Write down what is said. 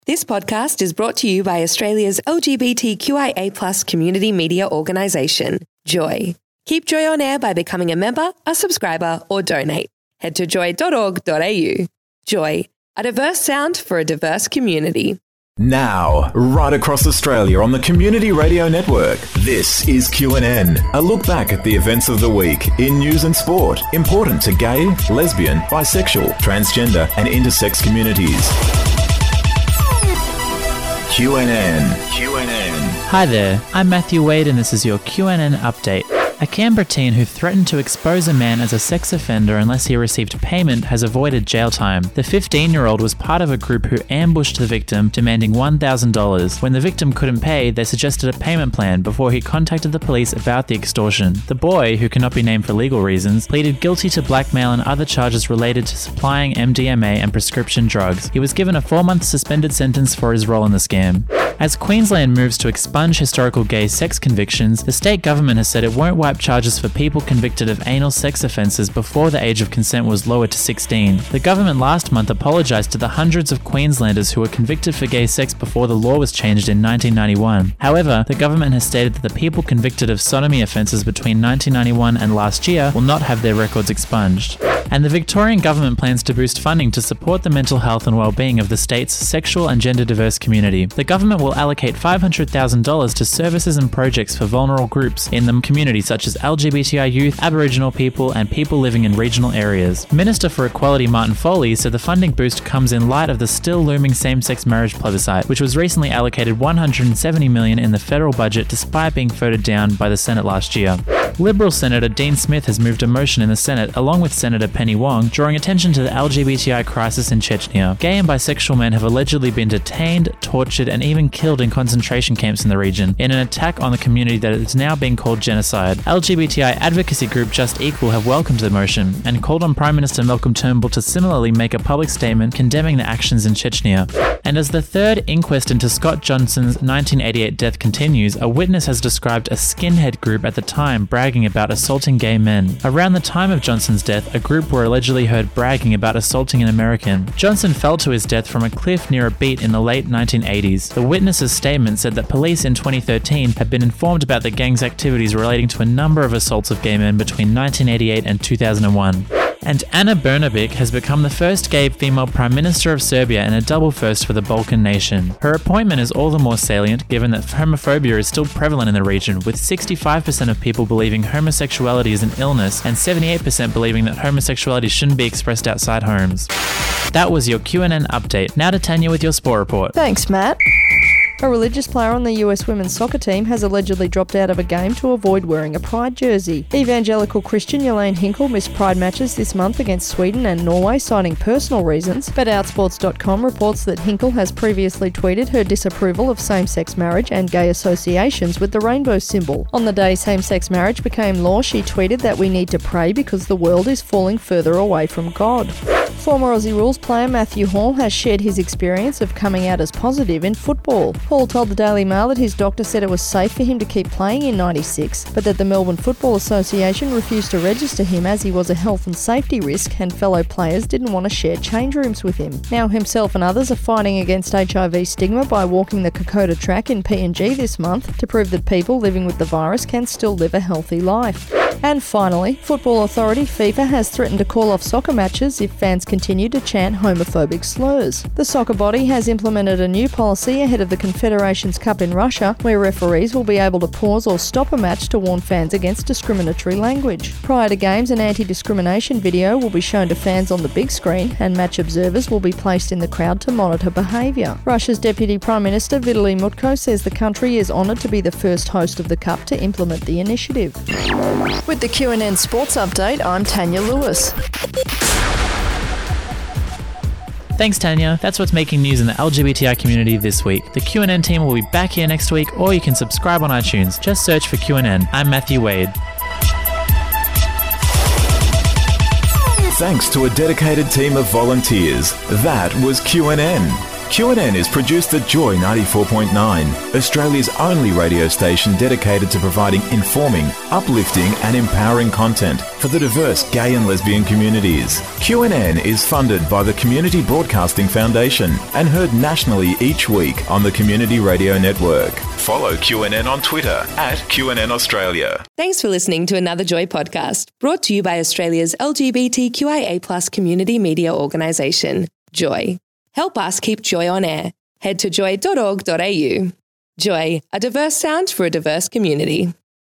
This podcast is brought to you by Australia's LGBTQIA+ community media organisation, Joy. Keep Joy on air by becoming a member, a subscriber, or donate. Head to joy.org.au. Joy, a diverse sound for a diverse community. Now, right across Australia on the Community Radio Network, this is QNN, a look back at the events of the week in news and sport, important to gay, lesbian, bisexual, transgender and intersex communities. QNN. Hi there, I'm Matthew Wade and this is your QNN update. A Canberra teen who threatened to expose a man as a sex offender unless he received payment has avoided jail time. The 15-year-old was part of a group who ambushed the victim, demanding $1,000. When the victim couldn't pay, they suggested a payment plan before he contacted the police about the extortion. The boy, who cannot be named for legal reasons, pleaded guilty to blackmail and other charges related to supplying MDMA and prescription drugs. He was given a 4-month suspended sentence for his role in the scam. As Queensland moves to expunge historical gay sex convictions, the state government has said it won't wipe charges for people convicted of anal sex offences before the age of consent was lowered to 16. The government last month apologised to the hundreds of Queenslanders who were convicted for gay sex before the law was changed in 1991. However, the government has stated that the people convicted of sodomy offences between 1991 and last year will not have their records expunged. And the Victorian government plans to boost funding to support the mental health and well-being of the state's sexual and gender diverse community. The government will allocate $500,000 to services and projects for vulnerable groups in the community such as LGBTI youth, Aboriginal people and people living in regional areas. Minister for Equality Martin Foley said the funding boost comes in light of the still looming same-sex marriage plebiscite, which was recently allocated $170 million in the federal budget despite being voted down by the Senate last year. Liberal Senator Dean Smith has moved a motion in the Senate along with Senator Penny Wong, drawing attention to the LGBTI crisis in Chechnya. Gay and bisexual men have allegedly been detained, tortured and even killed in concentration camps in the region, in an attack on the community that is now being called genocide. LGBTI advocacy group Just Equal have welcomed the motion and called on Prime Minister Malcolm Turnbull to similarly make a public statement condemning the actions in Chechnya. And as the third inquest into Scott Johnson's 1988 death continues, a witness has described a skinhead group at the time bragging about assaulting gay men. Around the time of Johnson's death, a group were allegedly heard bragging about assaulting an American. Johnson fell to his death from a cliff near a beat in the late 1980s. The witness's statement said that police in 2013 had been informed about the gang's activities relating to a number of assaults of gay men between 1988 and 2001. And Ana Brnabić has become the first gay female Prime Minister of Serbia and a double first for the Balkan nation. Her appointment is all the more salient given that homophobia is still prevalent in the region, with 65% of people believing homosexuality is an illness and 78% believing that homosexuality shouldn't be expressed outside homes. That was your QNN update. Now to Tanya with your sport report. Thanks, Matt. A religious player on the US women's soccer team has allegedly dropped out of a game to avoid wearing a Pride jersey. Evangelical Christian Jelaine Hinkle missed Pride matches this month against Sweden and Norway, citing personal reasons, but Outsports.com reports that Hinkle has previously tweeted her disapproval of same-sex marriage and gay associations with the rainbow symbol. On the day same-sex marriage became law, she tweeted that we need to pray because the world is falling further away from God. Former Aussie Rules player Matthew Hall has shared his experience of coming out as positive in football. Hall told the Daily Mail that his doctor said it was safe for him to keep playing in '96, but that the Melbourne Football Association refused to register him as he was a health and safety risk and fellow players didn't want to share change rooms with him. Now himself and others are fighting against HIV stigma by walking the Kokoda track in PNG this month to prove that people living with the virus can still live a healthy life. And finally, Football Authority FIFA has threatened to call off soccer matches if fans continue to chant homophobic slurs. The soccer body has implemented a new policy ahead of the Confederations Cup in Russia, where referees will be able to pause or stop a match to warn fans against discriminatory language. Prior to games, an anti-discrimination video will be shown to fans on the big screen, and match observers will be placed in the crowd to monitor behaviour. Russia's Deputy Prime Minister Vitaly Mutko says the country is honoured to be the first host of the Cup to implement the initiative. With the QNN Sports Update, I'm Tanya Lewis. Thanks, Tanya. That's what's making news in the LGBTI community this week. The QNN team will be back here next week, or you can subscribe on iTunes. Just search for QNN. I'm Matthew Wade. Thanks to a dedicated team of volunteers. That was QNN. QNN is produced at Joy 94.9, Australia's only radio station dedicated to providing informing, uplifting and empowering content for the diverse gay and lesbian communities. QNN is funded by the Community Broadcasting Foundation and heard nationally each week on the Community Radio Network. Follow QNN on Twitter at QNN Australia. Thanks for listening to another Joy podcast, brought to you by Australia's LGBTQIA+ community media organisation, Joy. Help us keep Joy on air. Head to joy.org.au. Joy, a diverse sound for a diverse community.